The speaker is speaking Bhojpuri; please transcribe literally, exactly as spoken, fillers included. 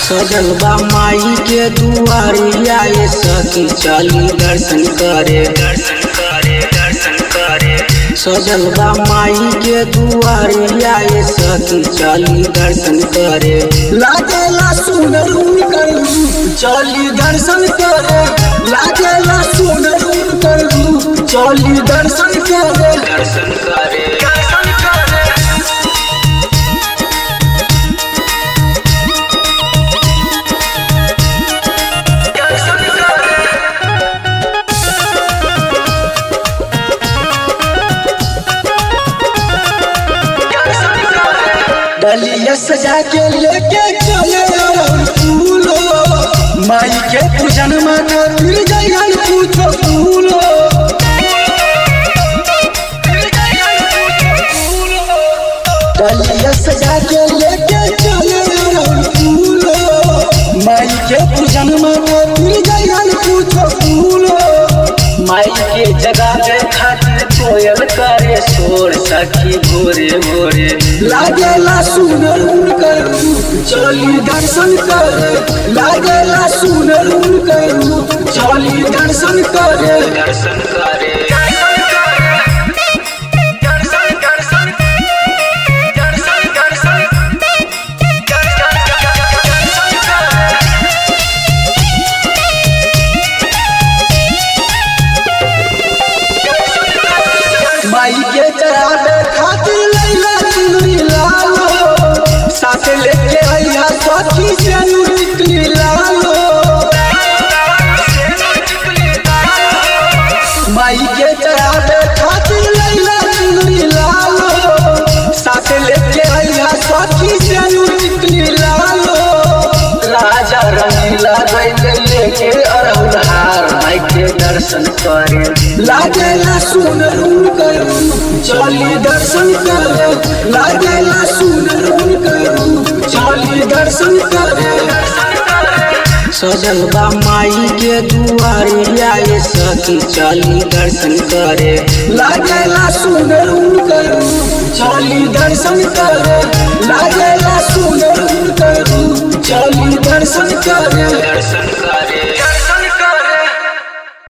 सजल बा माई के दुआरिया ये सखी चली दर्शन करे दर्शन करे दर्शन करे सजल बा माई के दुआरिया ये सखी चली दर्शन करे लागेला सुंदर उनकर चली दर्शन करे लागेला सुंदर उनकर चली दर्शन करे दर्शन करे दर्शन करे डलिया सजा के लेके चले फूलो माई के पूजन में कर जाइए पूछो फूलो डलिया सजा के लेके चले फूलो माई के पूजन में कर जाइए पूछो फूलो माई के जगह पे खातिर कोयल करे शोर सखी भोरे भोरे लागेला सुनर उनकर चली दर्शन करे लागेला सुनर उनकर चली दर्शन करे दर्शन करे माई के चढ़ावे खातिर लैला चुनरी लालो साथ लेके आइया सखी से निकली लालो माई के चढ़ावे खातिर लैला चुनरी लालो साथ लेके आइया सखी से निकली लालो राजा रंगीला गइले लेके अरहुल हार माई के दर्शन करे लागेला सुनर उनकर चली दर्शन करे लागेला सुनर उनकर चली दर्शन करे सजल बा माई के दुआरिया ये सखी चली दर्शन करे लागेला सुनर उनकर चली दर्शन करे लागेला सुनर उनकर चली दर्शन करे दर्शन करे।